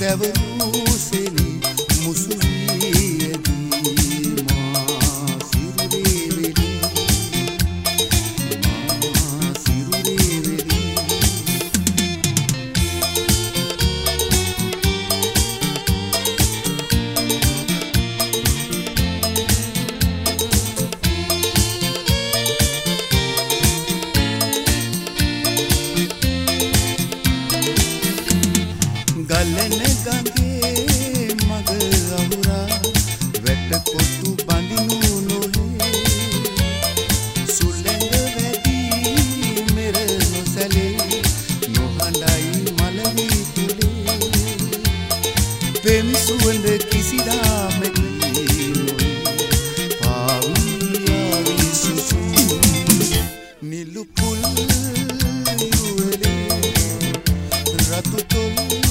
පැවරූසෙලි මුසුවියදී මා සිරුරේ වෙලි මා සිරුරේ වෙලි ගලන ගඟේ මග අහුරා වැටකොටු බඳිනු නොහේ සුළඟ වැදි මෙර නොසැලේ නොහඬයි මලවී තුලේ පෙම් සුවඳ කිසිදා මැකී නොහේ පාවියාවි සුසු නිලු පුල් යුවලේ රතු තොල්